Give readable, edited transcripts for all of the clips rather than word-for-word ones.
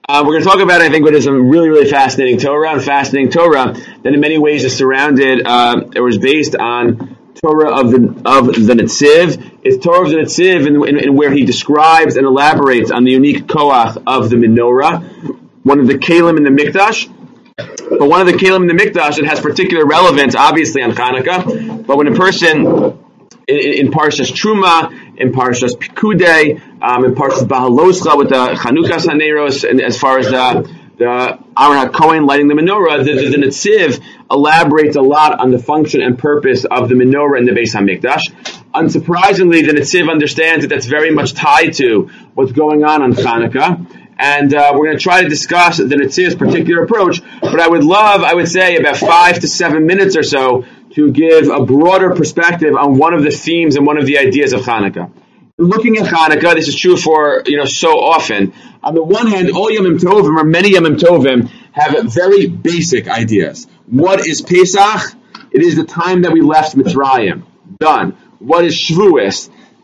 We're going to talk about, I think, what is a really, really fascinating Torah, and fascinating Torah that in many ways is surrounded, it was based on Torah of the Netziv. It's Torah of the Netziv in where he describes and elaborates on the unique koach of the menorah, one of the kelim in the Mikdash. But one of the kelim in the Mikdash that has particular relevance, obviously, on Hanukkah. But when a person in Parshas Truma, in Parshas Pikudei, in Parshas Bahaloscha with the Chanukas Haneros, and as far as the Aaron HaKohen lighting the menorah, the Netziv elaborates a lot on the function and purpose of the menorah in the Beis HaMikdash. Unsurprisingly, the Netziv understands that that's very much tied to what's going on Hanukkah. And we're going to try to discuss the Netziv's particular approach, but I would say about 5 to 7 minutes or so to give a broader perspective on one of the themes and one of the ideas of Hanukkah. Looking at Hanukkah, this is true for, so often. On the one hand, all Yomim Tovim, or many Yomim Tovim, have very basic ideas. What is Pesach? It is the time that we left Mitzrayim. Done. What is Shavuos?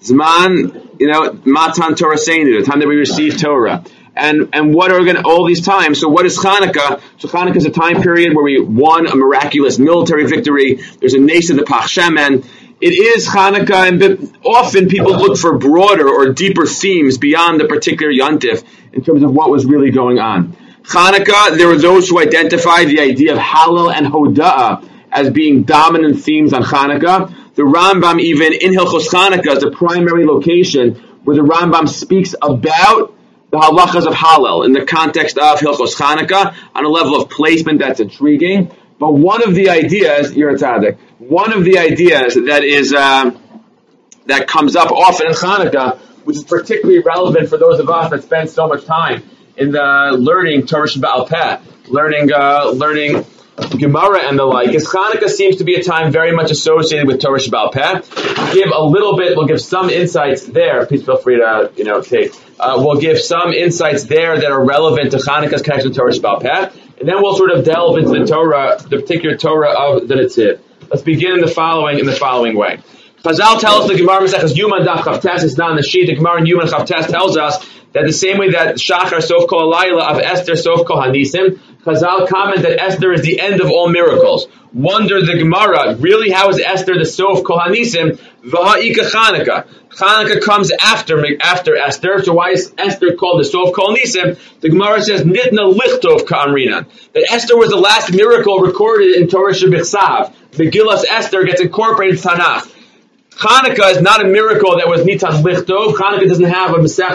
Zman, Matan Torah Seinu, the time that we receive Torah. And what are all these times? So what is Hanukkah? So Hanukkah is a time period where we won a miraculous military victory. There's a nation, the Pach Shemen. It is Hanukkah, and often people look for broader or deeper themes beyond the particular Yontif in terms of what was really going on. Hanukkah, there were those who identified the idea of Hallel and Hoda'ah as being dominant themes on Hanukkah. The Rambam, even in Hilchos Hanukkah, is the primary location where the Rambam speaks about the halachas of Hallel in the context of Hilchos Hanukkah on a level of placement that's intriguing. But one of the ideas, one of the ideas that is that comes up often in Hanukkah, which is particularly relevant for those of us that spend so much time in the learning Torah Sheba'al Peh, learning Gemara and the like, is Hanukkah seems to be a time very much associated with Torah Sheba'al Peh. We'll give some insights there. Please feel free to, take. We'll give some insights there that are relevant to Hanukkah's connection to Torah Sheba'al Peh, and then we'll sort of delve into the particular Torah of the Netziv. Let's begin in the following way. Chazal tells us the Gemara Maseches Yuma Daf Chavtes is not in the sheet. The Gemara in Yuma Chavtes tells us that the same way that Shachar Sof Kol Halayla of Esther Sof Kol Hanisim, Chazal comment that Esther is the end of all miracles. Wonder the Gemara, really, how is Esther the Sof Kol Hanisim? V'ha'ika Chanukah. Chanukah comes after Esther, so why is Esther called the Sof Kol Hanisim? The Gemara says, Nitna Lichtov Ka'amrinan. That Esther was the last miracle recorded in Torah Shebichsav. Megillas Esther gets incorporated in Tanakh. Hanukkah is not a miracle that was Nitan Lichtov. Hanukkah doesn't have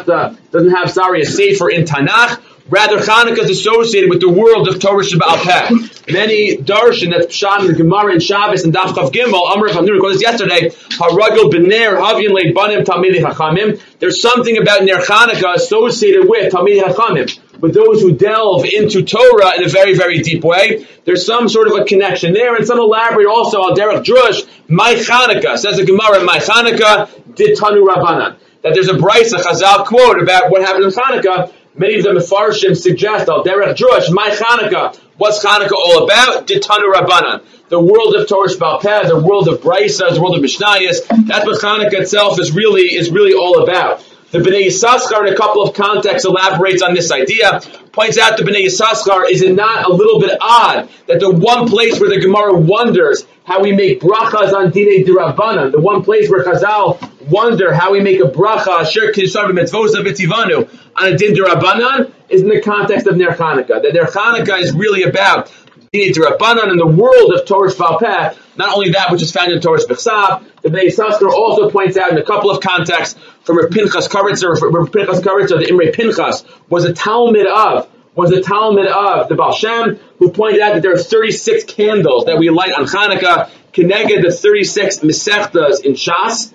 a sefer in Tanakh. Rather, Hanukkah is associated with the world of Torah Sheba'al Peh. Many darshan, that's Pshat in the Gemara and Shabbos and Daf Chav Gimel, Amr Rav Nur quoted this yesterday, Haragel B'ner Havyin Le'banim Talmidei Chachamim. There's something about Ner Hanukkah associated with Talmidei Chachamim, with those who delve into Torah in a very, very deep way. There's some sort of a connection there, and some elaborate also on Derech Drush, My Hanukkah, says the Gemara, My Hanukkah did Tanu Rabbanan. That there's a Brisa Chazal quote about what happened in Hanukkah. Many of the Mefarshim suggest, Derech Drush, My Hanukkah. What's Hanukkah all about? Did Tanu Rabbanan. The world of Torah Sheba'al Peh, the world of Brisa, the world of Mishnayos. That's what Hanukkah itself is really all about. The Bnei Yissaschar, in a couple of contexts, elaborates on this idea, points out the Bnei Yissaschar, is it not a little bit odd that the one place where the Gemara wonders how we make brachas on Dinei D'Rabbanan, the one place where Chazal wonder how we make a bracha, Asher Kishar B'Mitzvosa B'Tivanu, on a Din D'Rabbanan, is in the context of Ner Hanukkah. That Ner Hanukkah is really about Dinei D'Rabbanan in the world of Torah Sheba'al Peh, not only that which is found in Torah Shebechsav. The Bnei Yissaschar also points out in a couple of contexts from Rav Pinchas Karitzer, the Imrei Pinchas, was a Talmud of the Baal Shem, who pointed out that there are 36 candles that we light on Hanukkah, connected the 36 Mesechtas in Shas,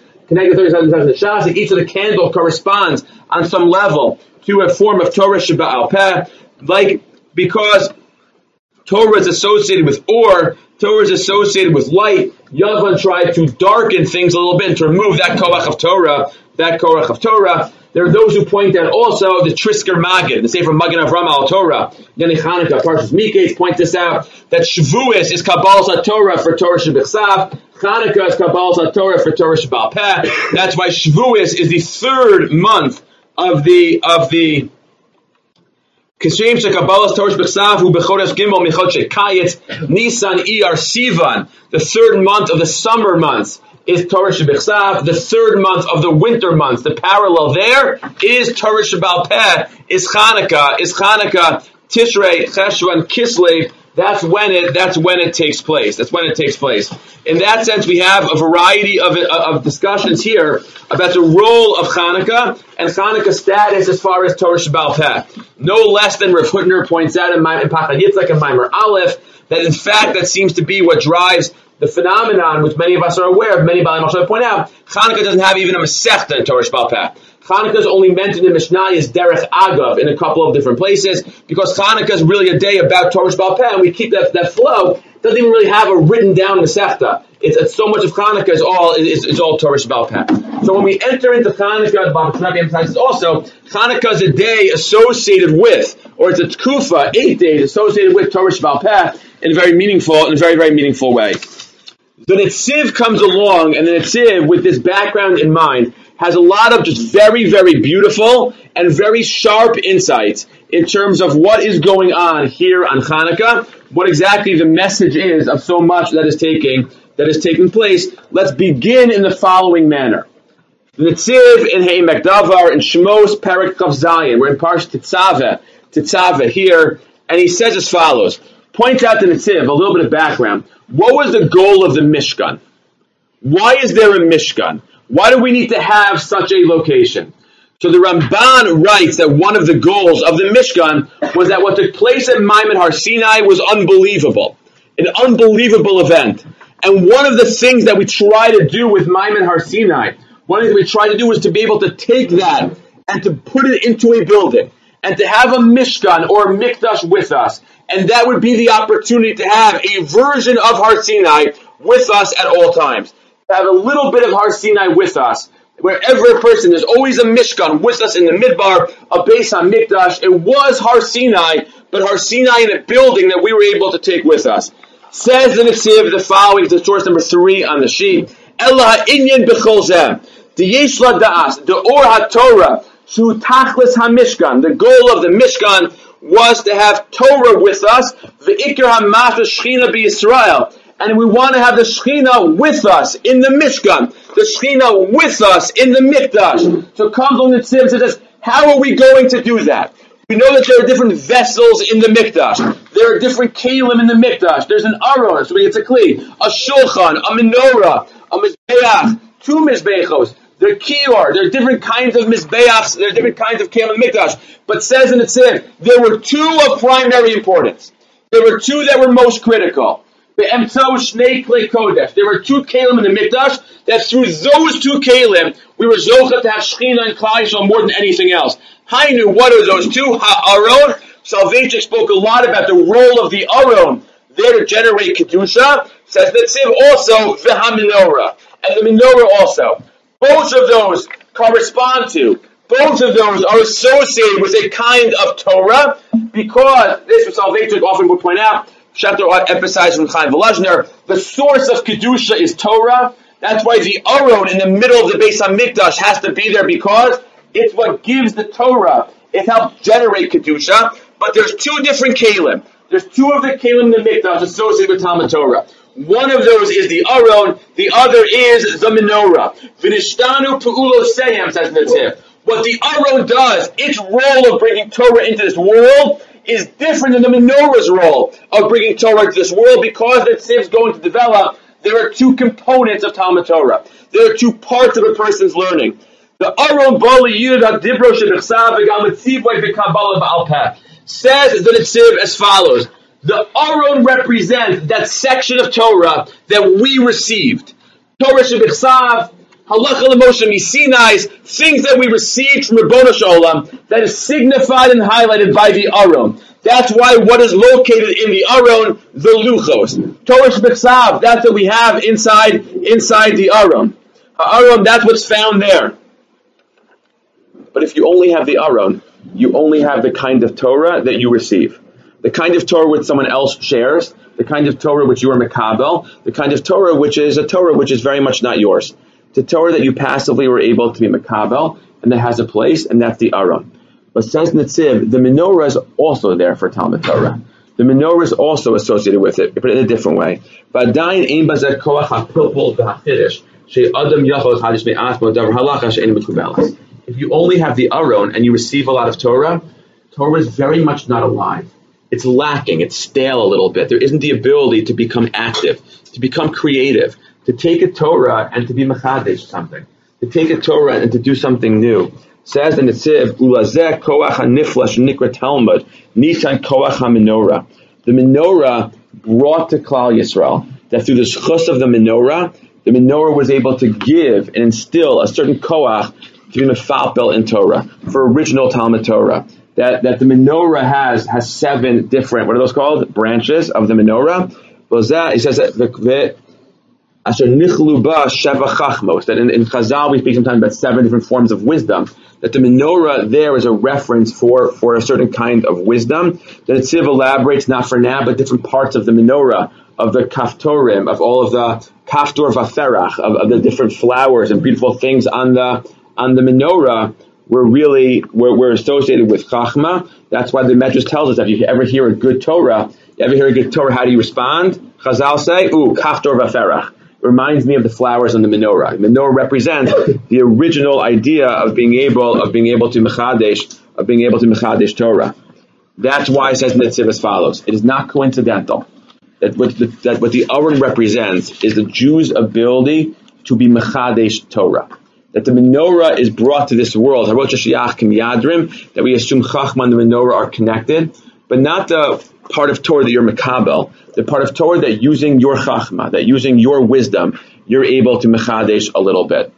and each of the candles corresponds on some level to a form of Torah Sheba'al Peh, because Torah is associated with or, Torah is associated with light. Yavan tried to darken things a little bit to remove that koach of Torah. There are those who point out also the Trisker Magid, the Sefer Magen Avram al Torah, Yeni Chanukah, Parshas Miketz, point this out, that Shavuos is Kabbalas HaTorah for Torah Shebichsav, Chanukah is Kabbalas HaTorah for Torah Sheba'al Peh. That's why Shavuos is the third month of the Kishem shekabbalas Torah b'chsav hu b'chodesh gimel michot shekayetz Nisan Iyar Sivan. The third month of the summer months is Torah shebechsav. The third month of the winter months, the parallel there is Torah shebal peh. Is Chanukah. Tishrei, Cheshvan, Kislev. That's when it takes place. In that sense, we have a variety of discussions here about the role of Chanukah and Chanukah's status as far as Torah Shebal Peh. No less than Rav Hutner points out in Pachad Yitzchak and Maimer Aleph that in fact that seems to be what drives the phenomenon, which many of us are aware of. Many Baalei Machshava point out, Chanukah doesn't have even a Masechta in Torah Shebal Peh. Chanukah is only mentioned in Mishnah as Derech Agav in a couple of different places, because Chanukah is really a day about Torah Shebal Peh, and we keep that flow. It doesn't even really have a written down Masechta. It's so much of Chanukah is all Torah Shebal Peh. So when we enter into Chanukah, the Baba Shnabi emphasizes also, Chanukah is a day associated with, or it's a tkufa, 8 days associated with Torah Shebal Peh in a very, very meaningful way. The Netziv comes along, and the Netziv, with this background in mind, has a lot of just very, very beautiful and very sharp insights in terms of what is going on here on Chanukah, what exactly the message is of so much that is taking place. Let's begin in the following manner. The Netziv in Ha'emek Davar, in Shmos Perek Chav Zayin, we're in Parsh Tetzaveh here, and he says as follows, points out the Netziv, a little bit of background. What was the goal of the Mishkan? Why is there a Mishkan? Why do we need to have such a location? So the Ramban writes that one of the goals of the Mishkan was that what took place at Maimon Har Sinai was unbelievable. An unbelievable event. And one of the things that we try to do with Maimon Har Sinai, one of the things we try to do is to be able to take that and to put it into a building and to have a Mishkan or a Mikdash with us. And that would be the opportunity to have a version of Har Sinai with us at all times. To have a little bit of Har Sinai with us. Wherever a person, there's always a Mishkan with us in the Midbar, a Beis HaMikdash. It was Har Sinai, but Har Sinai in a building that we were able to take with us. Says the Netziv the following, to source number 3 on the sheet. Ela ha'inyan b'chol zeh. D'yesh la da'as. The Or HaTorah. Shu tachlis HaMishkan. The goal of the Mishkan was to have Torah with us. V'ikar ha'mas Shechina b'Yisrael. And we want to have the Shechina with us in the Mishkan. The Shechina with us in the Mikdash. So comes on the Netziv and says, how are we going to do that? We know that there are different vessels in the Mikdash. There are different kelim in the Mikdash. There's an aron, so it's a kli, a shulchan, a menorah, a mizbeach, 2 mizbechos. There are kior. There are different kinds of mizbeachs. There are different kinds of kelim in the Mikdash. But says in the Netziv, there were 2 of primary importance. There were 2 that were most critical. There were 2 kelim in the Mikdash, that through those 2 kelim, we were zocha to have Shechina and Klal Yisrael more than anything else. Hainu, what are those 2? Ha'aron. Salvation spoke a lot about the role of the Aron there to generate Kedusha. Says Netziv also, v'ha-menorah. And the menorah also. Both of those correspond to, both of those are associated with a kind of Torah, because, this is what Salvation often would point out, Shatter emphasized from Chaim Volozhner, the source of Kedusha is Torah. That's why the Aron in the middle of the Beis HaMikdash has to be there, because it's what gives the Torah. It helps generate Kedusha. But there's 2 different kelim. There's 2 of the kelim in the Mikdash associated with Talmud Torah. One of those is the Aron, the other is the menorah. V'nishtanu pe'uloseim, says Netziv. What the Aron does, its role of bringing Torah into this world, is different than the menorah's role of bringing Torah into this world, because Netziv is going to develop. There are 2 components of Talmud Torah. There are 2 parts of a person's learning. The Aron Bali Yud HaDibro Shebechsav V'gam Etzivoi V'Kabbalah Ba'al Peh. Says the Netziv as follows. The Aron represents that section of Torah that we received. Torah Shebechsav, Halacha L'Moshe Misinai, things that we received from Ribbono Shel Olam, that is signified and highlighted by the Aron. That's why what is located in the Aron, the Luchos. Torah Shebechsav, that's what we have inside the Aron. Aron, that's what's found there. But if you only have the Aron, you only have the kind of Torah that you receive. The kind of Torah which someone else shares, the kind of Torah which you are mekabel, the kind of Torah which is a Torah which is very much not yours. The Torah that you passively were able to be mekabel, and that has a place, and that's the Aron. But says Netziv, the menorah is also there for Talmud Torah. The menorah is also associated with it, but in a different way. If you only have the Aron and you receive a lot of Torah, Torah is very much not alive. It's lacking. It's stale a little bit. There isn't the ability to become active, to become creative, to take a Torah and to be mechadesh something, to take a Torah and to do something new. Says in the Netziv, Ulazeh koach hanifla shenikra Talmud, nisan koach ha-menorah. The menorah brought to Klal Yisrael that through the schus of the menorah was able to give and instill a certain koach to be mefalpel in Torah, for original Talmud Torah. That the menorah has 7 different, what are those called? Branches of the menorah. He says that that in Chazal we speak sometimes about 7 different forms of wisdom. That the menorah there is a reference for a certain kind of wisdom. The Netziv elaborates not for now, but different parts of the menorah, of the kaftorim, of all of the kaftor vaferach, of the different flowers and beautiful things on the menorah. We're associated with Chachma. That's why the Medrash tells us that if you ever hear a good Torah, how do you respond? Chazal say, kaftor vaferach. It reminds me of the flowers on the menorah. The menorah represents the original idea of being able to mechadesh Torah. That's why it says in Netziv as follows. It is not coincidental that what the Aron represents is the Jews' ability to be mechadesh Torah. That the menorah is brought to this world. That we assume Chachma and the menorah are connected, but not the part of Torah that you're mekabel. The part of Torah that using your Chachma, that using your wisdom, you're able to mechadesh a little bit.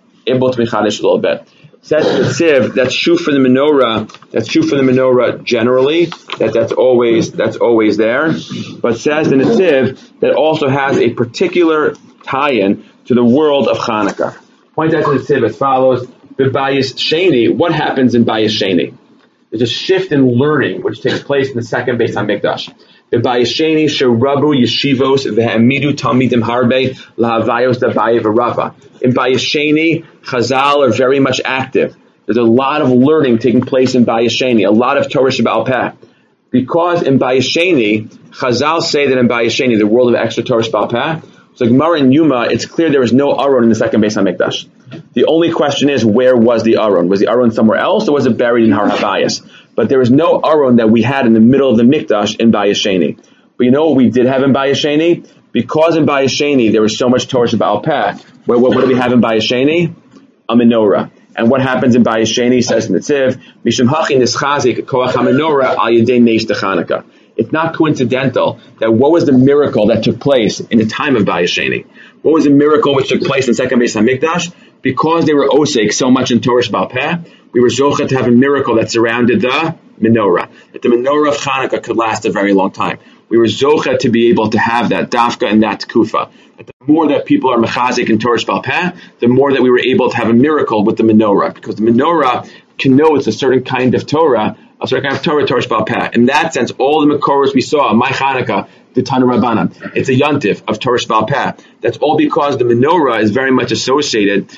Says the Netziv, that's true for the menorah. That's true for the menorah generally. That's always there. But says the Netziv that also has a particular tie-in to the world of Hanukkah. Point out to the Netziv as follows: B'bayis Sheni, what happens in Bayis Sheni? There's a shift in learning which takes place in the second Beis HaMikdash. B'bayis Sheni sherabu yeshivos v'hamidu talmidim harbe lahavayos dabaye v'rava. In Bayis Sheni, Chazal are very much active. There's a lot of learning taking place in Bayis Sheni, a lot of Torah Sheba'al Peh. Because in Bayis Sheni, Chazal say that in Bayis Sheni, the world of extra Torah Sheba'al Peh, so Gemara and Yuma, it's clear there was no Aron in the second Beis HaMikdash. The only question is, where was the Aron? Was the Aron somewhere else, or was it buried in Har HaBayis? But there was no Aron that we had in the middle of the Mikdash in Bayis Sheni. But you know what we did have in Bayis Sheni? Because in Bayis Sheni there was so much Torah Sheba'al Peh, what do we have in Bayis Sheni? A menorah. And what happens in Bayis Sheni, says Netziv, Mishum Hachi Nischazik Koach HaMenorah Al Yedei Neish Chanukah. It's not coincidental that what was the miracle that took place in the time of Bayis Sheni? What was the miracle which took place in the second Beis HaMikdash? Because they were osek so much in Torah Sheba'al Peh, we were zocha to have a miracle that surrounded the menorah. That the menorah of Hanukkah could last a very long time. We were zocha to be able to have that dafka and that tkufa. That the more that people are mechazik in Torah Sheba'al Peh, the more that we were able to have a miracle with the menorah. Because the menorah connotes a certain kind of Torah, Torah Sheba'al Peh. In that sense, all the Makoros we saw, my Hanukkah, the Tanu Rabbanan, it's a yontif of Torah Sheba'al Peh. That's all because the menorah is very much associated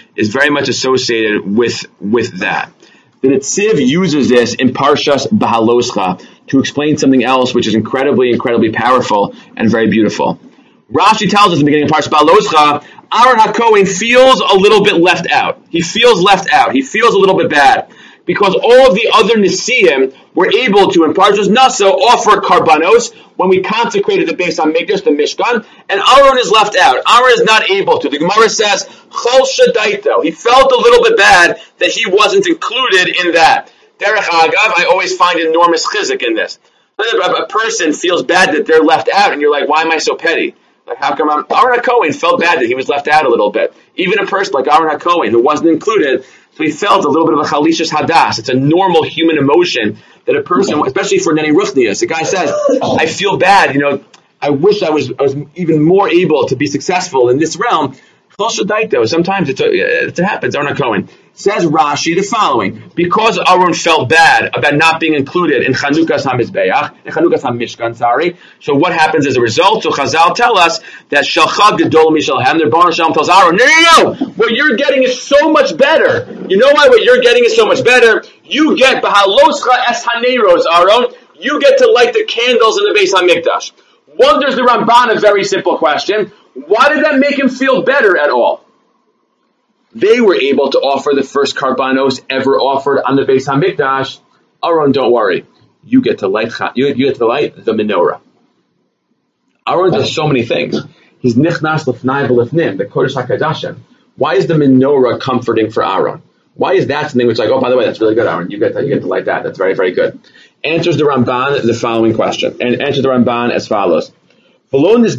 with that. The Netziv uses this in Parshas Bahaloscha to explain something else which is incredibly, incredibly powerful and very beautiful. Rashi tells us in the beginning of Parshas Bahaloscha, Aaron HaKohen feels a little bit left out. He feels left out. He feels a little bit bad. Because all of the other Nesiim were able to, in Parshas Naso, offer karbanos when we consecrated the Beis HaMikdash, the Mishkan, and Aaron is left out. Aaron is not able to. The Gemara says, Chol Shadaito. He felt a little bit bad that he wasn't included in that. Derech Agav, I always find enormous chizuk in this. A person feels bad that they're left out, and you're like, why am I so petty? Like, how come Aaron HaKohen felt bad that he was left out a little bit? Even a person like Aaron HaKohen, who wasn't included, so he felt a little bit of a chalishas hadas. It's a normal human emotion that a person, especially for Neni Ruchnius, the guy says, I feel bad, I wish I was even more able to be successful in this realm. Sometimes it happens. Aaron HaKohen. Says Rashi the following: because Aaron felt bad about not being included in Chanukas HaMizbeach, in Chanukas HaMishkan, so what happens as a result? So Chazal tell us that Shalcha Gedol Mishalhem, the Baruch Shalom tells Aaron, no, what you're getting is so much better. You know why what you're getting is so much better? You get B'haloscha Es Haneros, Aaron, you get to light the candles in the Beis HaMikdash. Wonders the Ramban a very simple question. Why did that make him feel better at all? They were able to offer the first karbanos ever offered on the Beis HaMikdash. Aaron, don't worry. You get to light the menorah. Aaron does so many things. He's nichnas l'fnai b'lifnim, the Kodesh HaKadoshim. Why is the menorah comforting for Aaron? Why is that something which like, oh, by the way, that's really good, Aaron. You get to light that. That's very, very good. Answers the Ramban the following question. And answers the Ramban as follows. Why does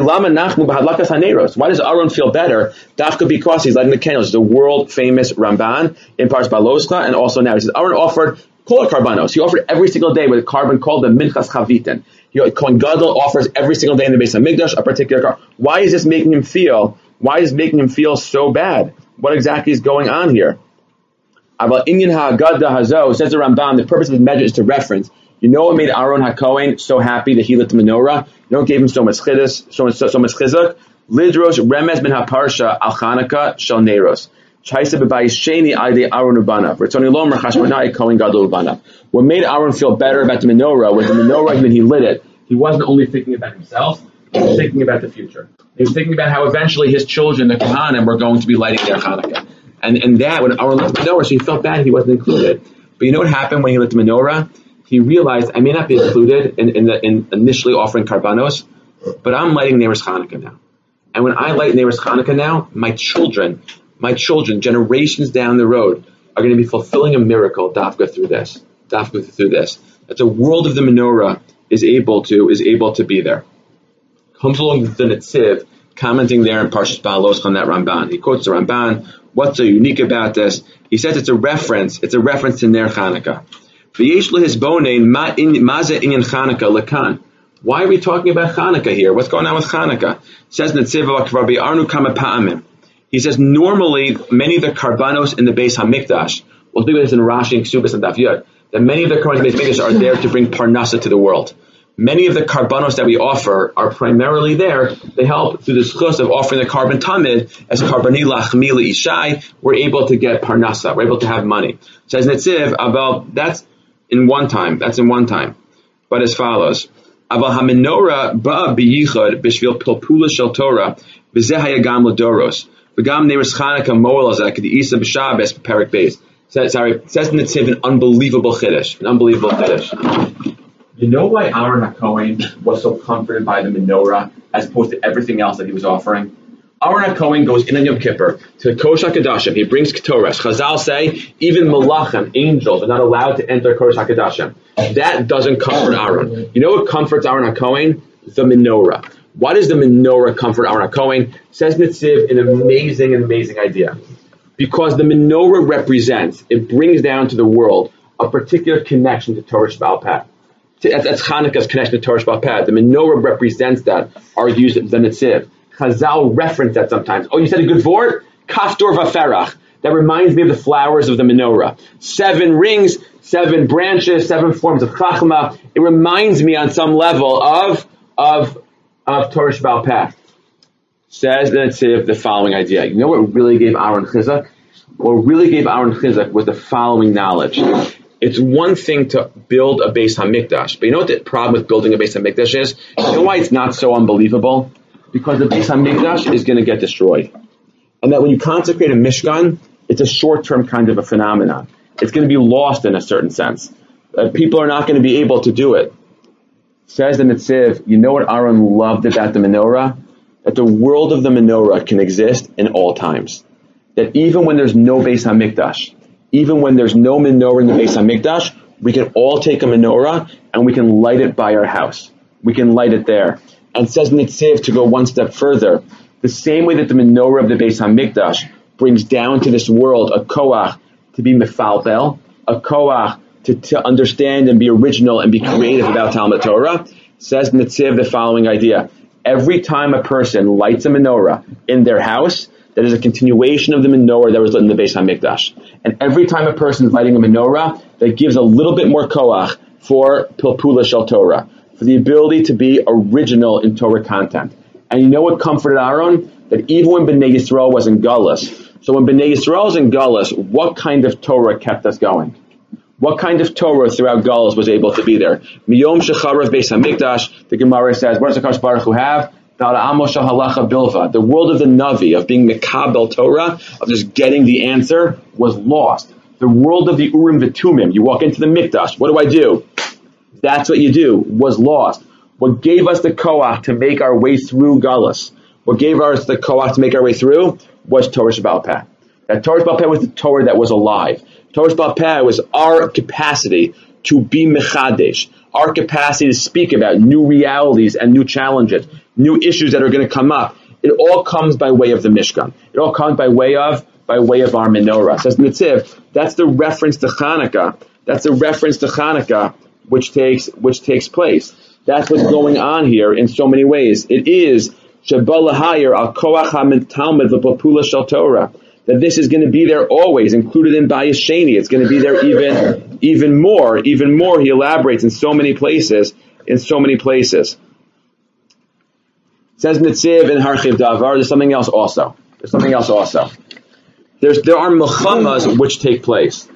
Aaron feel better? Dafka because he's lighting the candles. The world famous Ramban in Parshas Baloscha, and also now he says Aaron offered kol karbanos. He offered every single day with a carbon called the minchas chavitin. Kohen Gadol offers every single day in the Beis HaMikdash a particular carbon. Why is this making him feel? Why is it making him feel so bad? What exactly is going on here? Says the Ramban, the purpose of the measure is to reference. You know what made Aaron HaKohen so happy that he lit the menorah? You know what gave him so much chiddush, so much chizuk? Lidrosh remez ben haparsha al Chanukah shel neiros. Chaisa b'bayis sheni ayde Aaron ubanav. Ritzoni lo mer chashmonai Kohen Gadol ubanav. What made Aaron feel better about the menorah was the menorah when he lit it. He wasn't only thinking about himself, he was thinking about the future. He was thinking about how eventually his children, the Kohanim, were going to be lighting their Chanukah. And that, when Aaron lit the menorah, so he felt bad he wasn't included. But you know what happened when he lit the menorah? He realized, I may not be included in initially offering karbanos, but I'm lighting Neiros Chanukah now. And when I light Neiros Chanukah now, my children, generations down the road, are going to be fulfilling a miracle, dafka through this. That the world of the menorah is able to be there. Comes along the Netziv, commenting there in Parshas Baloscha on that Ramban. He quotes the Ramban. What's so unique about this? He says it's a reference to Ner Chanukah. Why are we talking about Chanukah here? What's going on with Chanukah? Says Netziv. He says normally many of the karbanos in the Beis HaMikdash, we'll speak about this in Rashi and Ksubas and Daf Yud, that many of the karbanos in the Beis HaMikdash are there to bring parnasa to the world. Many of the karbanos that we offer are primarily there. They help through the schus of offering the carbon tamid as karbani lachmi ishai. We're able to get parnasa. We're able to have money. Says Netziv about that's in one time. But as follows: Aval hamenorah ba biyichad b'shvil pilpula shel Torah v'zeh hayagam l'doros v'gam neiros Chanukah moel azek the isa b'shabes perik beis. Says Netziv an unbelievable chiddush. You know why Aaron HaKohen was so comforted by the menorah as opposed to everything else that he was offering? Aaron HaKohen goes in on Yom Kippur to the Kodesh HaKadoshim. He brings Ketores. Chazal say even malachim, angels, are not allowed to enter Kodesh HaKadoshim. That doesn't comfort Aaron. You know what comforts Aaron HaKohen? The menorah. Why does the menorah comfort Aaron HaKohen? Says Netziv an amazing idea. Because the menorah it brings down to the world a particular connection to Torah Sheba'al Peh. That's Chanukah's connection to Torah Sheba'al Peh. The menorah represents that, argues the Netziv. Chazal reference that sometimes. Oh, you said a good word? Kaftor v'ferach. That reminds me of the flowers of the menorah. 7 rings, 7 branches, 7 forms of chachma. It reminds me on some level of Torah Sheba'al Peh. Says the Netziv the following idea. You know what really gave Aaron chizuk? What really gave Aaron chizuk was the following knowledge. It's one thing to build a Beis HaMikdash, but you know what the problem with building a Beis HaMikdash is? You know why it's not so unbelievable? Because the Beis HaMikdash is going to get destroyed. And that when you consecrate a Mishkan, it's a short-term kind of a phenomenon. It's going to be lost in a certain sense. People are not going to be able to do it. Says the Netziv, you know what Aaron loved about the menorah? That the world of the menorah can exist in all times. That even when there's no Beis HaMikdash, even when there's no menorah in the Beis HaMikdash, we can all take a menorah and we can light it by our house. We can light it there. And says Netziv to go one step further, the same way that the menorah of the Beis HaMikdash brings down to this world a koach to be mefalpel, a koach to understand and be original and be creative about Talmud Torah, says Netziv the following idea. Every time a person lights a menorah in their house, that is a continuation of the menorah that was lit in the Beis HaMikdash. And every time a person is lighting a menorah, that gives a little bit more koach for Pilpula Shel Torah, for the ability to be original in Torah content. And you know what comforted Aaron? That even when Bnei Yisrael was in Galus, so when Bnei Yisrael was in Galus, what kind of Torah kept us going? What kind of Torah throughout Galus was able to be there? Miyom Shecharav Beis HaMikdash, the Gemara says, what does HaKadosh Baruch Hu have? The world of the Navi, of being Mekabel Torah, of just getting the answer, was lost. The world of the Urim V'Tumim, you walk into the Mikdash, what do? That's what you do, was lost. What gave us the koach to make our way through Galus, what gave us the koach to make our way through, was Torah Sheba'al Peh. That Torah Sheba'al Peh was the Torah that was alive. Torah Sheba'al Peh was our capacity to be mechadesh, our capacity to speak about new realities and new challenges, new issues that are going to come up. It all comes by way of the Mishkan. It all comes by way of our menorah. Says Netziv, that's the reference to Chanukah. That's the reference to Chanukah which takes place. That's what's going on here in so many ways. It is Shebalahayer al Koach HaMentalmid V'Papula Shel Torah. That this is going to be there always, included in Bayis Sheni. It's going to be there even more. He elaborates in so many places. Says Netziv in Harchiv Davar. There's something else also. There are milchamas which take place.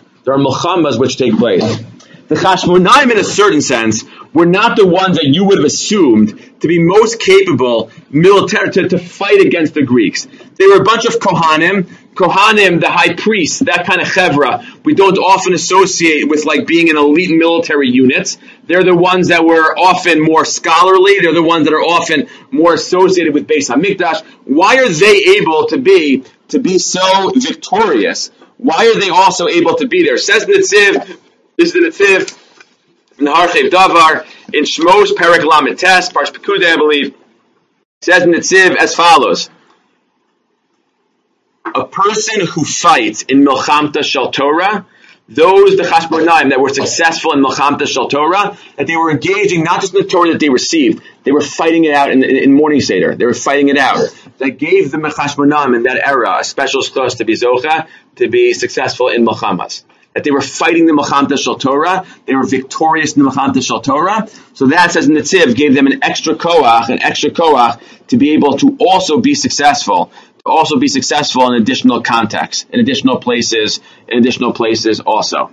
The Chashmonaim, in a certain sense, were not the ones that you would have assumed to be most capable to fight against the Greeks. They were a bunch of Kohanim, the high priests, that kind of chevra. We don't often associate with like being an elite military unit. They're the ones that were often more scholarly. They're the ones that are often more associated with Beis HaMikdash. Why are they able to be so victorious? Why are they also able to be there? Says Netziv, this is the Netziv in Harchiv Davar, in Shmos Perek Lamed Tes, Parsh Pekudei, I believe, says Netziv as follows. A person who fights in Milchamta Shel Torah, those, the Chashmonaim, that were successful in Milchamta Shel Torah, that they were engaging not just in the Torah that they received, they were fighting it out in Morning Seder. They were fighting it out. That gave the Chashmonaim in that era a special stos to be Zocha, to be successful in Milchamas. That they were fighting the Milchamta Shel Torah, they were victorious in the Milchamta Shel Torah. So that, says Netziv, gave them an extra koach to be able to also be successful. In additional contexts, in additional places also.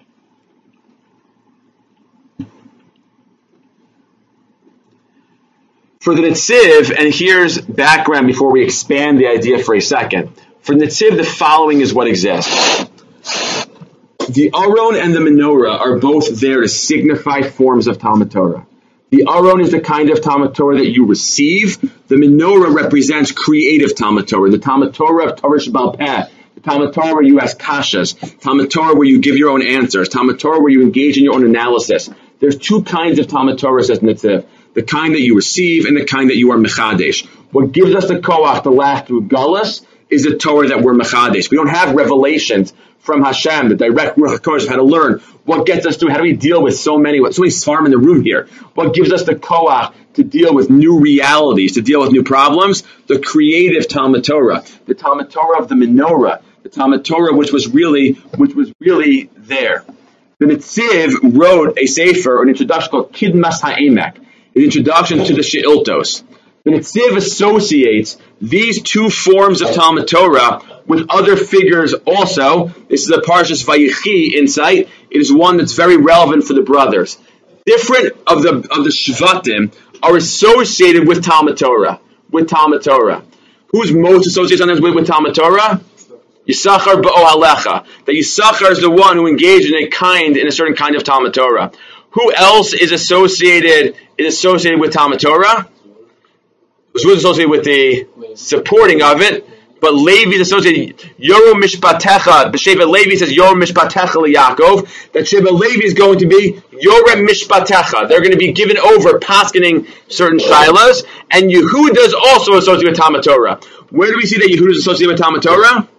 For the Netziv, and here's background before we expand the idea for a second. For Netziv, the following is what exists. The Aron and the Menorah are both there to signify forms of Talmud Torah. The Aron is the kind of Talmud Torah that you receive. The Menorah represents creative Talmud Torah. The Talmud Torah of Torah Sheba'al Peh. The Talmud Torah where you ask kashas. Talmud Torah where you give your own answers. Talmud Torah where you engage in your own analysis. There's two kinds of Talmud Torah, says Netziv. The kind that you receive and the kind that you are mechadesh. What gives us the koach to last through Galus is the Torah that we're mechadesh. We don't have revelations from Hashem, the direct Ruach HaKodesh, how to learn what gets us through, how do we deal with so many svarim in the room here? What gives us the koach to deal with new realities, to deal with new problems? The creative Talmud Torah, the Talmud Torah of the Menorah, the Talmud Torah which was really there. The Netziv wrote a sefer, an introduction called Kidmas HaEmek, an introduction to the She'iltos. The Netziv associates these two forms of Talmud Torah with other figures also. This is a Parshas Vayichi insight. It is one that's very relevant for the brothers. Different of the Shvatim are associated with Talmud Torah. Who's most associated sometimes with Talmud Torah? Yisachar ba'ohalecha. That Yisachar is the one who engaged in a certain kind of Talmud Torah. Who else is associated with Talmud Torah? Who's associated with the supporting of it? But Levi is associated. Yoram Mishpatecha. B'Sheva Levi says Yoram Mishpatecha LeYaakov. That Sheva Levi is going to be Yoram Mishpatecha. They're going to be given over, paskening certain shilas. And Yehuda is also associated with Talmud Torah. Where do we see that Yehuda is associated with Talmud Torah?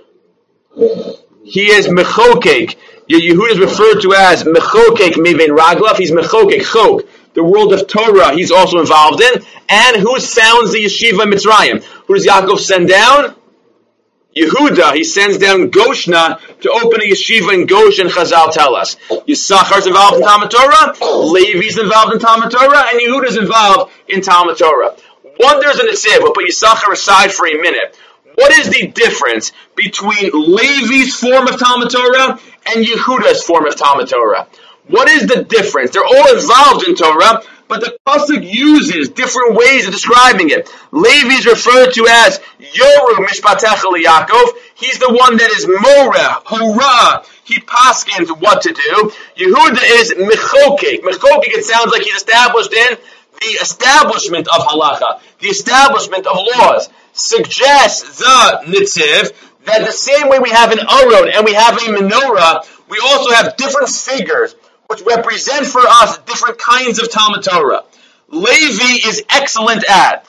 He is Mechokek. Yehuda is referred to as Mechokek Mevein Raglav. He's Mechokek, Chok. The world of Torah he's also involved in. And who founds the Yeshiva Mitzrayim? Who does Yaakov send down? Yehuda, he sends down Goshna to open a yeshiva in Goshen. Chazal tell us Yissachar's involved in Talmud Torah, Levi's involved in Talmud Torah, and Yehuda's involved in Talmud Torah. Wonders in the Tziv. We'll put Yissachar aside for a minute. What is the difference between Levi's form of Talmud Torah and Yehuda's form of Talmud Torah? What is the difference? They're all involved in Torah, but the pasuk uses different ways of describing it. Levi is referred to as Yoru Mishpatecha Yaakov. He's the one that is Moreh, Hurrah. He paskins what to do. Yehuda is Mechokek. Mechokek, it sounds like he's established in the establishment of halacha, the establishment of laws. Suggests the Nitziv that the same way we have an Aron and we have a menorah, we also have different figures which represent for us different kinds of Talmud Torah. Levi's excellent at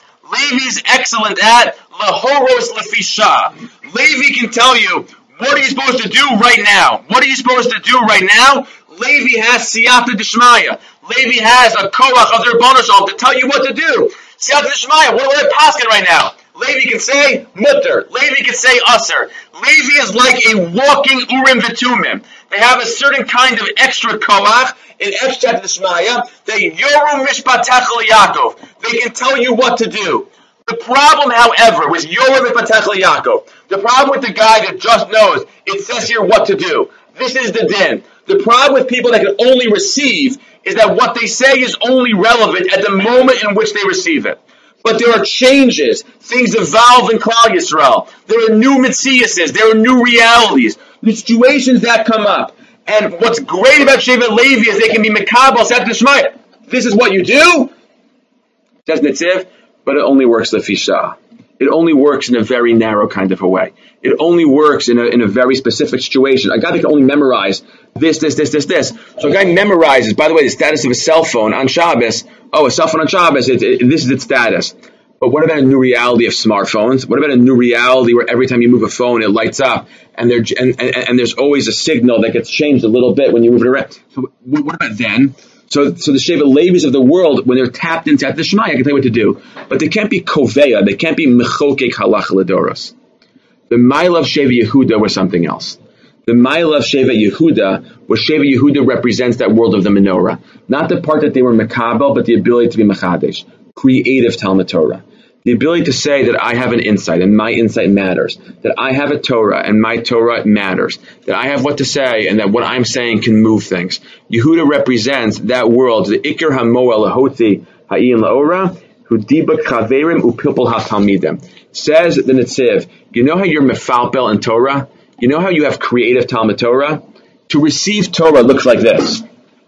lahoros lefisha. Levi can tell you, what are you supposed to do right now? What are you supposed to do right now? Levi has siyata d'shmaya. Levi has a koach of the Rebbeinu Shalom to tell you what to do. Siyata d'shmaya, what are they paskin right now? Levi can say mutter. Levi can say usher. Levi is like a walking Urim V'Tumim. They have a certain kind of extra koach in extra d'shmaya. They Yorum Mishpatecha Yaakov. They can tell you what to do. The problem, however, with Yorum Mishpatecha Yaakov, the problem with the guy that just knows, it says here what to do. This is the din. The problem with people that can only receive is that what they say is only relevant at the moment in which they receive it. But there are changes. Things evolve in Klal Yisrael. There are new mitziases. There are new realities. The situations that come up. And what's great about Shevet Levi is they can be mekabel sat d'shmaya. This is what you do, says Nitziv, but it only works lefisha. It only works in a very narrow kind of a way. It only works in a very specific situation. A guy that can only memorize this. So a guy memorizes, by the way, the status of a cell phone on Shabbos. Oh, a cell phone on Shabbos, this is its status. But what about a new reality of smartphones? What about a new reality where every time you move a phone, it lights up, and there's always a signal that gets changed a little bit when you move it around? So what about then? So the Shevet Levis of the world, when they're tapped into the Shema, I can tell you what to do. But they can't be koveya, they can't be mechokek halacha ledoros. The Maila of Shevet Yehuda was something else. The Maila of Shevet Yehuda was Shevet Yehuda represents that world of the menorah. Not the part that they were mekabel, but the ability to be mechadesh. Creative Talmud Torah. The ability to say that I have an insight and my insight matters. That I have a Torah and my Torah matters. That I have what to say and that what I'm saying can move things. Yehuda represents that world. The Iker HaMoel Lahoti Ha'in La'ora Hudibak Chaverim Upilpul HaTalmidim. Says the Nitziv, you know how you're mefalpel in Torah? You know how you have creative Talmud Torah? To receive Torah looks like this.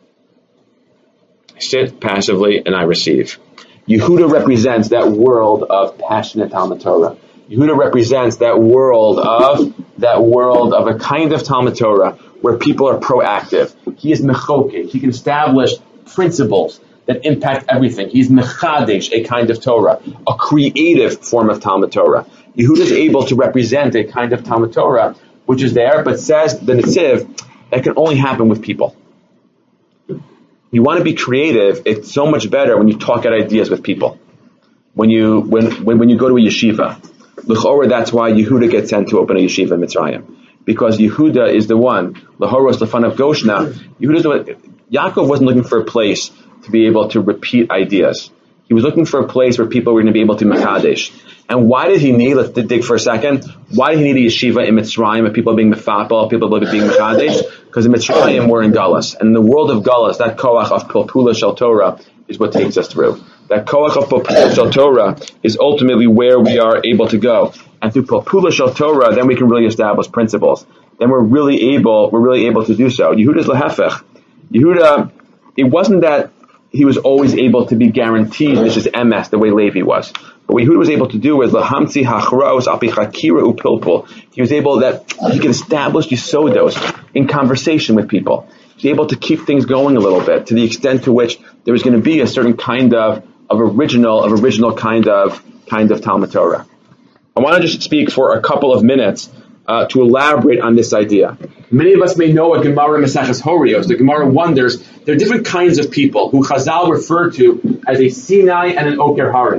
I sit passively and I receive. Yehuda represents that world of passionate Talmud Torah. Yehuda represents that world of a kind of Talmud Torah where people are proactive. He is mechokek. He can establish principles that impact everything. He's mechadesh, a kind of Torah, a creative form of Talmud Torah. Yehuda is able to represent a kind of Talmud Torah which is there, but says the Nitziv that can only happen with people. You want to be creative, it's so much better when you talk out ideas with people. When you go to a yeshiva. L'chorah, that's why Yehuda gets sent to open a yeshiva in Mitzrayim. Because Yehuda is the one, L'horos l'fanav Goshna, Yehuda is the one. Yaakov wasn't looking for a place to be able to repeat ideas. He was looking for a place where people were going to be able to mekadesh. And why did he need, let's dig for a second, why did he need a yeshiva in Mitzrayim of people being mefapel, people being mekadesh? Because in Mitzrayim we're in Galus. And in the world of Galus, that koach of Pilpula Shel Torah is what takes us through. That koach of Pilpula Shel Torah is ultimately where we are able to go. And through Pilpula Shel Torah, then we can really establish principles. Then we're really able to do so. Yehuda's lahefech. Yehuda, it wasn't that he was always able to be guaranteed this is MS the way Levi was. But what Yehuda was able to do was lahamtzi hachraos api chakira upilpul. He was able that he could establish yisodos in conversation with people. He was able to keep things going a little bit to the extent to which there was going to be a certain kind of original kind of Talmud Torah. I want to just speak for a couple of minutes to elaborate on this idea. Many of us may know a Gemara Maseches Horios. The Gemara wonders, there are different kinds of people who Chazal refer to as a Sinai and an Oker Harim.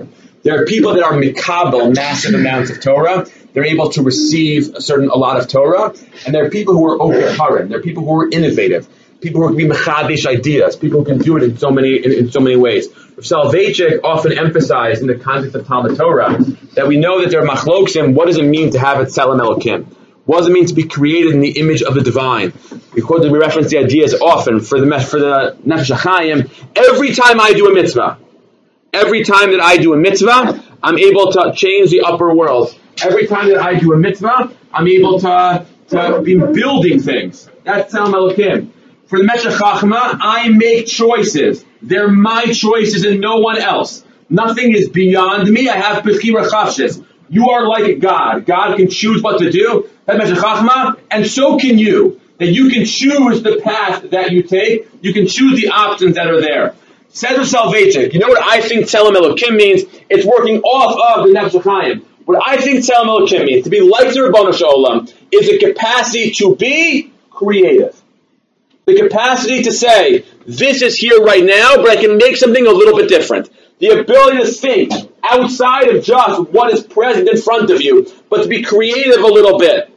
There are people that are mikabel, massive amounts of Torah. They're able to receive a lot of Torah. And there are people who are oker. There are people who are innovative. People who can be mechadish ideas. People who can do it in so many ways. Rav Soloveitchik often emphasized in the context of Talmud Torah that we know that there are machloksim. What does it mean to have a tzelem Elokim? What does it mean to be created in the image of the divine? We reference the ideas often for the Nefesh HaChaim. Every time I do a mitzvah, every time that I do a mitzvah, I'm able to change the upper world. Every time that I do a mitzvah, I'm able to be building things. That's Tzelem Elokim. For the Meshech Chachma, I make choices. They're my choices and no one else. Nothing is beyond me. I have Bechira Chavshis. You are like God. God can choose what to do. That's Meshech Chachma. And so can you. That you can choose the path that you take. You can choose the options that are there. Says Rav Soloveitchik, you know what I think Tzelem Elokim means? It's working off of the Nefesh HaChaim. What I think Tzelem Elokim means, to be like the Ribono Shel Olam, is the capacity to be creative. The capacity to say, this is here right now, but I can make something a little bit different. The ability to think outside of just what is present in front of you, but to be creative a little bit.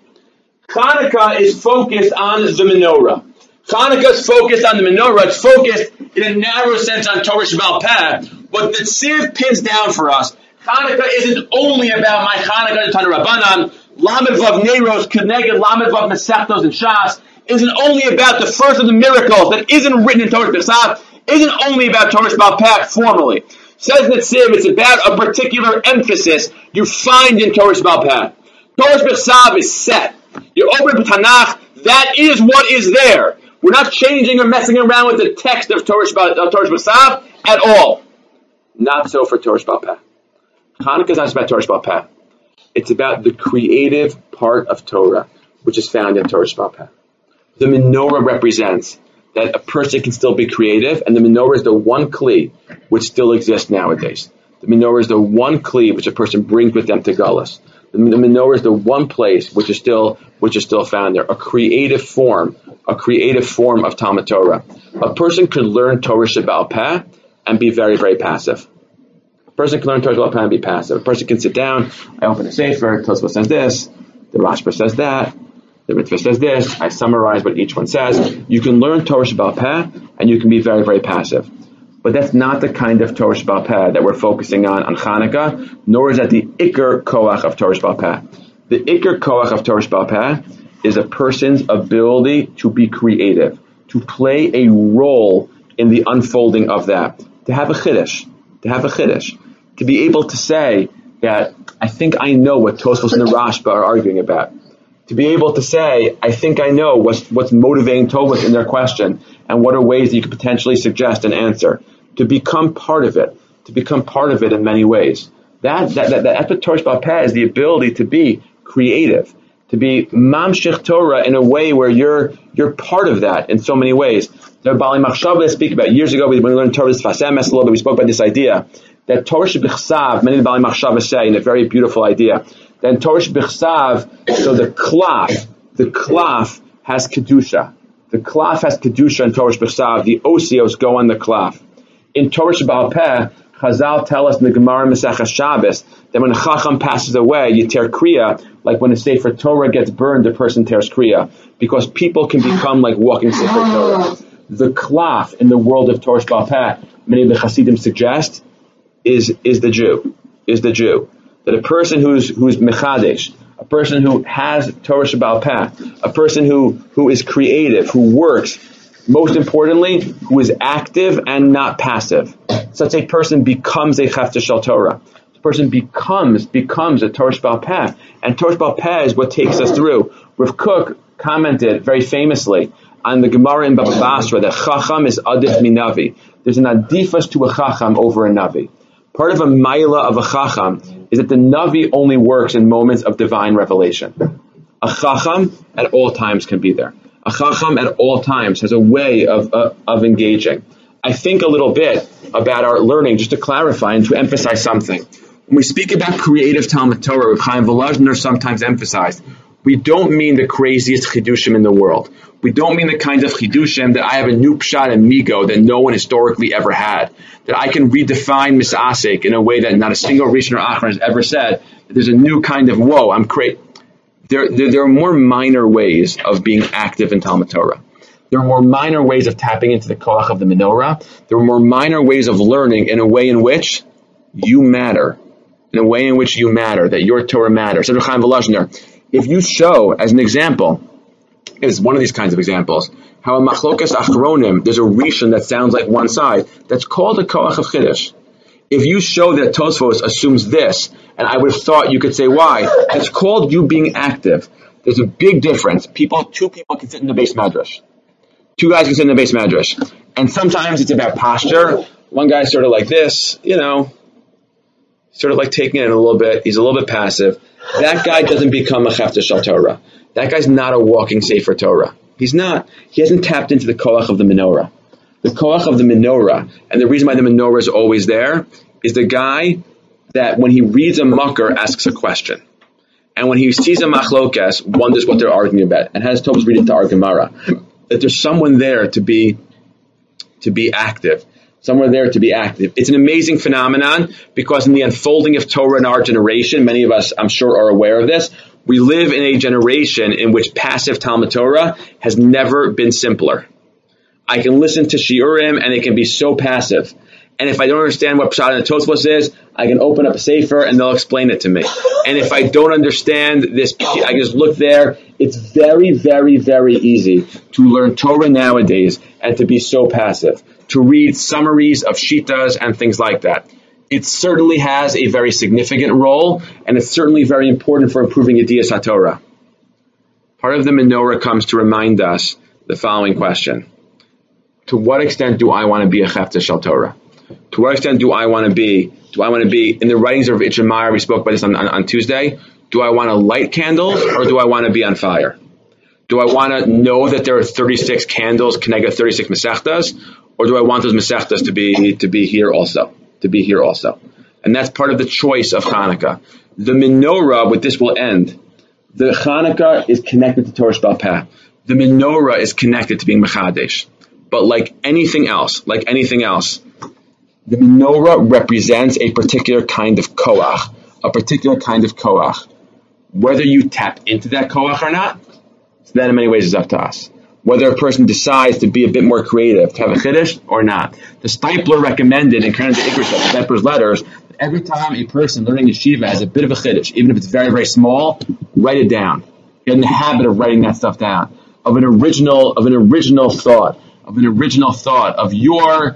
Hanukkah is focused on the menorah. Hanukkah is focused on the menorah. It's focused in a narrow sense on Torah Sheba'al Peh. What the Tziv pins down for us, Hanukkah isn't only about my Hanukkah Tana Rabbanan, Lamed Vav Neiros, Keneged Lamed Vav Masechtos and Shas, isn't only about the first of the miracles that isn't written in Torah B'Chsav, isn't only about Torah Sheba'al Peh formally. Says Netziv, it's about a particular emphasis you find in Torah Sheba'al Peh. Torah B'Chsav is set. You open Tanakh, that is what is there. We're not changing or messing around with the text of Torah B'Chsav at all. Not so for Torah Sheba'al Peh. Hanukkah is not just about Torah Sheba'al Peh. It's about the creative part of Torah, which is found in Torah Sheba'al Peh. The menorah represents that a person can still be creative, and the menorah is the one kli which still exists nowadays. The menorah is the one kli which a person brings with them to Galus. The menorah is the one place which is still found there. A creative form of Talmud Torah. A person could learn Torah Sheba'al Peh and be very, very passive. A person can learn Torah Sheba'al Peh and be passive. A person can sit down, I open a sefer, Tosfos says this, the Rashba says that, the Ritva says this, I summarize what each one says. You can learn Torah Sheba'al Peh and you can be very, very passive. But that's not the kind of Torah Sheba'al Peh that we're focusing on Hanukkah, nor is that the Iker Koach of Torah Sheba'al Peh. The Iker Koach of Torah Sheba'al Peh is a person's ability to be creative, to play a role in the unfolding of that, to have a chiddush, to be able to say that I think I know what Tosfos and the Rashba are arguing about. To be able to say, I think I know what's motivating Tovos in their question, and what are ways that you could potentially suggest an answer. To become part of it in many ways. That's what Torah Sheba'al Peh is, the ability to be creative, to be mamshich Torah in a way where you're part of that in so many ways. The Baalei Machshava speak about years ago when we learned Torah Sfas Emes a little bit, we spoke about this idea that Torah B'Chsav, many of the Baalei Machshava say, in a very beautiful idea, then Torah B'Chsav, so the klaf has kedusha. The klaf has kedusha in Torah B'Chsav. The osios go on the klaf. In Torah Sheba'al Peh, Chazal tell us in the Gemara Masechah Shabbos that when a chacham passes away, you tear kriya, like when a sefer Torah gets burned, the person tears kriya, because people can become like walking sefer Torah. The klaf in the world of Torah Sheba'al Peh, many of the Hasidim suggest, is the Jew. That a person who's mechadesh, a person who has Torah Sheba'al Peh, a person who is creative, who works, most importantly, who is active and not passive. Such a person becomes a Chefetz Shel Torah. The person becomes a Torah Sheba'al Peh, and Torah Sheba'al Peh is what takes us through. Rav Kook commented very famously on the Gemara in Baba Basra that Chacham is adif minavi. There's an adifas to a Chacham over a Navi. Part of a Maila of a Chacham is that the Navi only works in moments of divine revelation. A Chacham at all times can be there. A Chacham at all times has a way of engaging. I think a little bit about our learning, just to clarify and to emphasize something. When we speak about creative Talmud Torah, Chaim Volozhiner sometimes emphasized, we don't mean the craziest chidushim in the world. We don't mean the kinds of chidushim that I have a new pshat and migo that no one historically ever had. That I can redefine misasek in a way that not a single Rishon or Achron has ever said. That there's a new kind of, whoa, I'm crazy. There are more minor ways of being active in Talmud Torah. There are more minor ways of tapping into the koach of the menorah. There are more minor ways of learning in a way in which you matter. In a way in which you matter, that your Torah matters. If you show, as an example, is one of these kinds of examples, how a machlokas achronim, there's a rishon that sounds like one side, that's called a koach of chiddush. If you show that Tosfos assumes this, and I would have thought you could say why, it's called you being active. There's a big difference. Two people can sit in the base madrash. Two guys can sit in the base madrash. And sometimes it's about posture. One guy's sort of like this, sort of like taking it in a little bit. He's a little bit passive. That guy doesn't become a chefta shel Torah. That guy's not a walking sefer Torah. He's not. He hasn't tapped into the koach of the menorah. The koach of the menorah, and the reason why the menorah is always there, is the guy that when he reads a mucker asks a question. And when he sees a machlokas, wonders what they're arguing about, and has Tobes read it to our Gemara. That there's someone there to be active. Somewhere there to be active. It's an amazing phenomenon because in the unfolding of Torah in our generation, many of us, I'm sure, are aware of this. We live in a generation in which passive Talmud Torah has never been simpler. I can listen to shiurim and it can be so passive. And if I don't understand what Pshat and Tosfos is, I can open up a sefer and they'll explain it to me. And if I don't understand this, I can just look there. It's very, very, very easy to learn Torah nowadays and to be so passive, to read summaries of shitas and things like that. It certainly has a very significant role, and it's certainly very important for improving Yediyas HaTorah. Part of the menorah comes to remind us the following question. To what extent do I want to be a chefta shel Torah? To what extent do I want to be, in the writings of Itchamar, we spoke about this on Tuesday, do I want to light candles or do I want to be on fire? Do I want to know that there are 36 candles, connected 36 mesechtas, or do I want those mesechtas to be here also? To be here also. And that's part of the choice of Hanukkah. The menorah, with this will end. The Hanukkah is connected to Torah Sheba'al Peh. The menorah is connected to being Mechadesh. But like anything else, the menorah represents a particular kind of koach. Whether you tap into that koach or not, so that in many ways is up to us. Whether a person decides to be a bit more creative, to have a chiddush or not. The Stipler recommended in Karen Ingrid's Stipler's letters that every time a person learning yeshiva has a bit of a chiddush, even if it's very, very small, write it down. Get in the habit of writing that stuff down. Of an original thought of your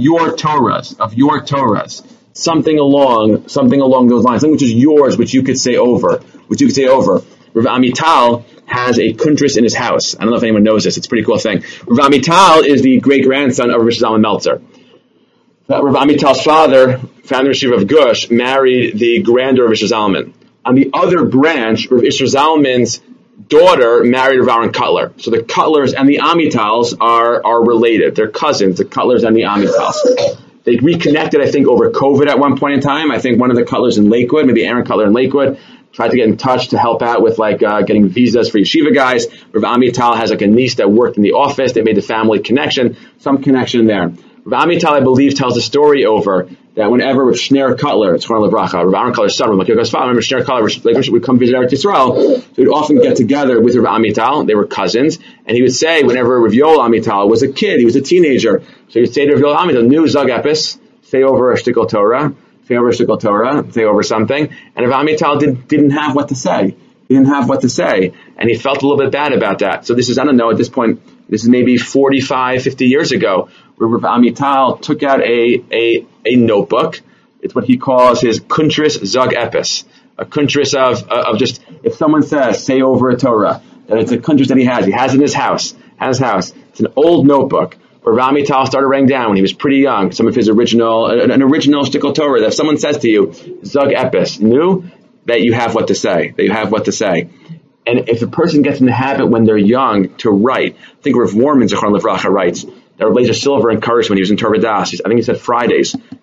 Torahs, something along those lines, something which is yours, which you could say over. Rav Amital has a kuntris in his house. I don't know if anyone knows this. It's a pretty cool thing. Rav Amital is the great-grandson of Rav Zalman Meltzer. Rav Amital's father, founder of Gush, married the granddaughter of Rav Zalman. On the other branch, Rav Isher Zalman's daughter married Rav Aaron Cutler. So the Cutlers and the Amitals are related. They're cousins, the Cutlers and the Amitals. They reconnected, I think, over COVID at one point in time. I think one of the Cutlers in Lakewood, maybe Aaron Cutler in Lakewood, tried to get in touch to help out with getting visas for yeshiva guys. Rav Amital has a niece that worked in the office. They made the family connection, some connection there. Rav Amital, I believe, tells a story over that whenever Rav Shneur Cutler, it's Rav Aaron Cutler's son, Rav Malkiel's father, remember Shneur Cutler would come visit Eretz Yisrael, so he'd often get together with Rav Amital. They were cousins, and he would say whenever Rav Yoel Amital was a kid, he was a teenager, so he'd say to Rav Yoel Amital, "New Zog Epis, say over a shtickle Torah, say over something," and Rav Amital didn't have what to say. He didn't have what to say, and he felt a little bit bad about that. So this is, I don't know, at this point, this is maybe 45, 50 years ago, where Rav Amital took out a notebook. It's what he calls his kuntris zog epis, a kuntris of just, if someone says, say over a Torah, that it's a kuntris that he has in his house, It's an old notebook where Rav Amital started writing down when he was pretty young, some of his an original shtickle Torah, that if someone says to you, zog epis, that you have what to say. And if a person gets in the habit when they're young to write, I think Rav Warman Zichron Livracha writes that Rav Lezer Silver encouraged when he was in Torah Das. I think he said Fridays.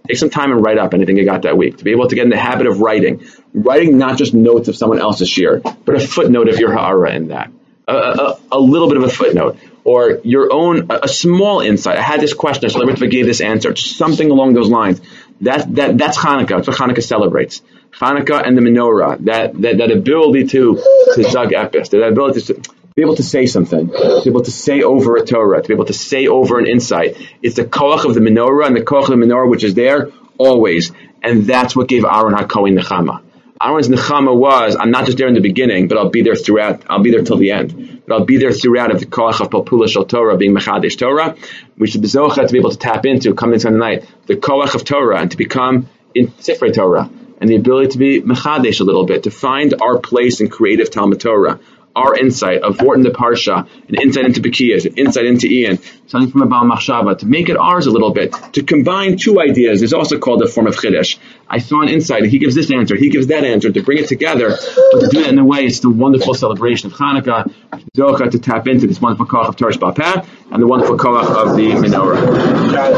Take some time and write up anything you got that week. To be able to get in the habit of writing not just notes of someone else's shir, but a footnote of your ha'ara in that. A little bit of a footnote, or your own, a small insight. I had this question, so I gave this answer. Something along those lines. That's Hanukkah. That's what Hanukkah celebrates. Hanukkah and the menorah. That ability to zag epis, that ability to be able to say something, to be able to say over a Torah, to be able to say over an insight. It's the koach of the menorah, and the koach of the menorah which is there always, and that's what gave Aaron HaKohen nechama. Aaron's nechama was, I'm not just there in the beginning, but I'll be there throughout. I'll be there till the end. But I'll be there throughout of the koach of Palpula Shel Torah, being Mechadesh Torah. We should be zocha to be able to tap into, come into the night, the koach of Torah, and to become in Sifrei Torah, and the ability to be Mechadesh a little bit, to find our place in creative Talmud Torah. Our insight of Vortin the Parsha, an insight into Bekiyas, an insight into Ian, something from a Baal Machshava, to make it ours a little bit, to combine two ideas is also called a form of Chiddush. I saw an insight, he gives this answer, he gives that answer, to bring it together, but to do it in a way, it's the wonderful celebration of Hanukkah, Zocha, to tap into this wonderful koach of Torah Sheba'al Peh, and the wonderful koach of the menorah.